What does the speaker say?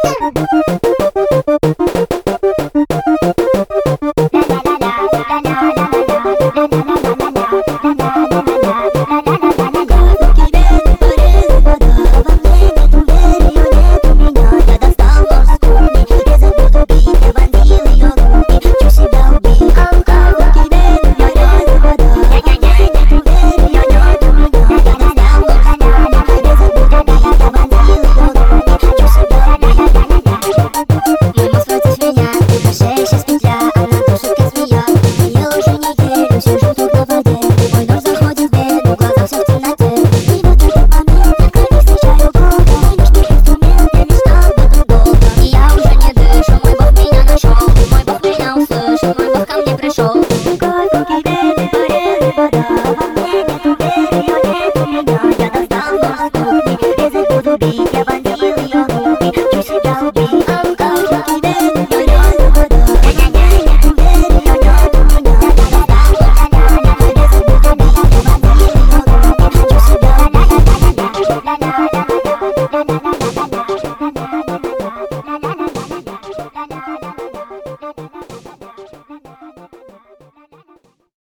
Я достал нож с кухни, резать буду бить, я вонзил ее внутрь, чуть себя убить.